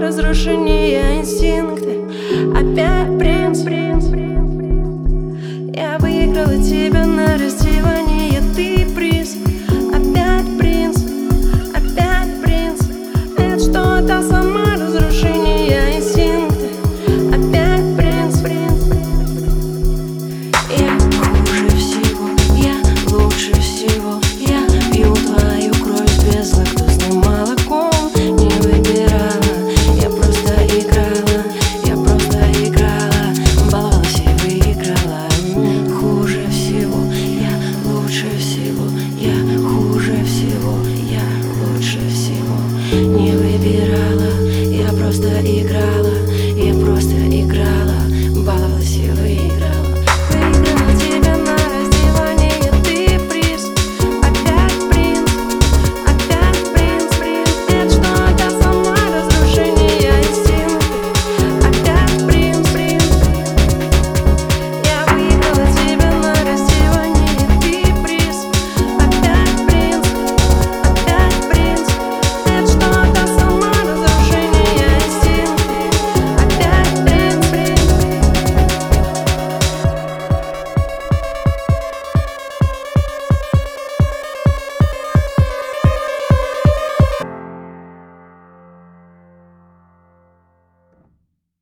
разрушения инстинкта. Опять принц. Я выиграла тебя на раздевание, ты приз. Опять принц. Это что-то саморазрушение инстинкта. Опять принц. Я хуже всего, я лучше всего. Я пью твою кровь без лактозным молоком. Не выбирала, я просто играла. Баловалась и выиграла. Хуже всего, я лучше всего. Я хуже всего, я лучше всего. Не выбирала, я просто играла.